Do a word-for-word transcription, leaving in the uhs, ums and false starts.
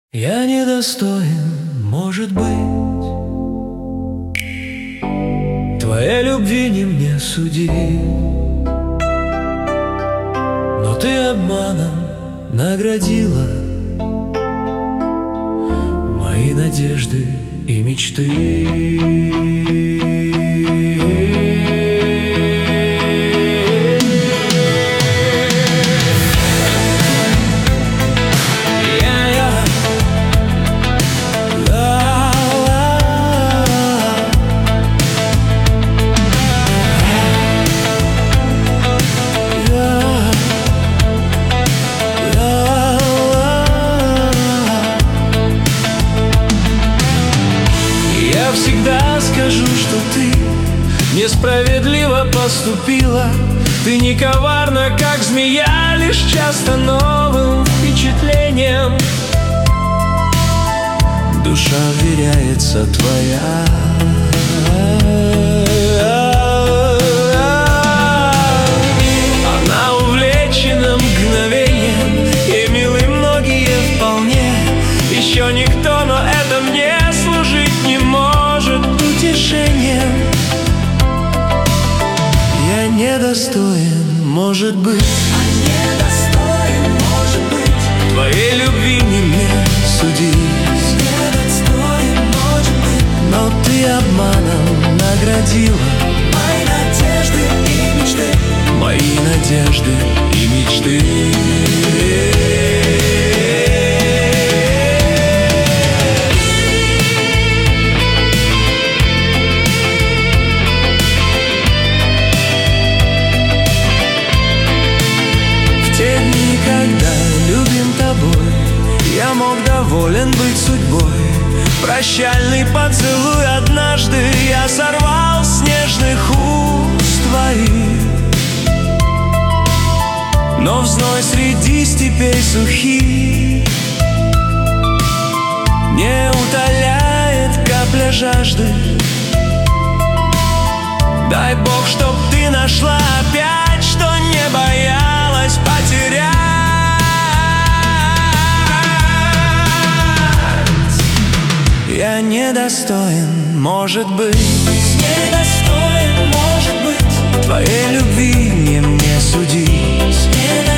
Я недостоин, может быть, твоей любви не мне судить, но ты обманом наградила мои надежды и мечты. Я всегда скажу, что ты несправедливо поступила. Ты не коварна, как змея, лишь часто новым впечатлением душа вверяется твоя. Она увлечена мгновением, и милы многие вполне. Еще никто, но это мне служить не может утешением. Я недостоин, может быть, а недостоин, может быть, твоей любви не мне судить. недостоин, может быть, Но ты обманом наградила мои надежды и мечты. мои надежды и мечты. Когда любим тобой, я мог доволен быть судьбой. Прощальный поцелуй однажды я сорвал с нежных уст твоих. Но в зной среди степей сухих не утоляет капля жажды. Дай Бог, чтоб ты нашла опять, что не боялась потерять. Я недостоин, может быть, Недостоин, может быть, твоей любви не мне судить. недостоин.